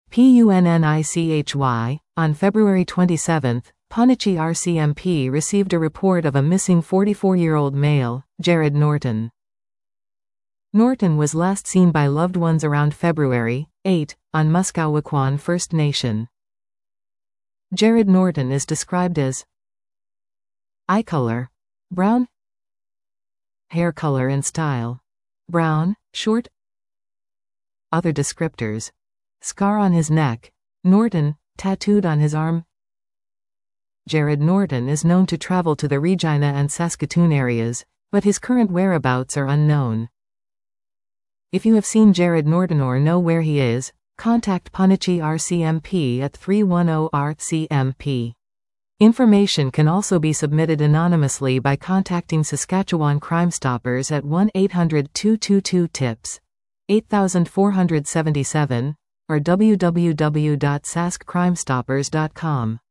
PUNNICHY. On February 27, Pondicherry RCMP received a report of a missing 44-year-old male, Jared Norton. Norton was last seen by loved ones around February 8, on Muskowekwan First Nation. Jared Norton is described as eye color, brown, hair color and style, brown, short. Other descriptors: scar on his neck, Norton, tattooed on his arm. Jared Norton is known to travel to the Regina and Saskatoon areas, but his current whereabouts are unknown. If you have seen Jared Norton or know where he is, contact Pondicherry RCMP at 310-RCMP. Information can also be submitted anonymously by contacting Saskatchewan Crime Stoppers at 1-800-222-TIPS 8477 or www.saskcrimestoppers.com.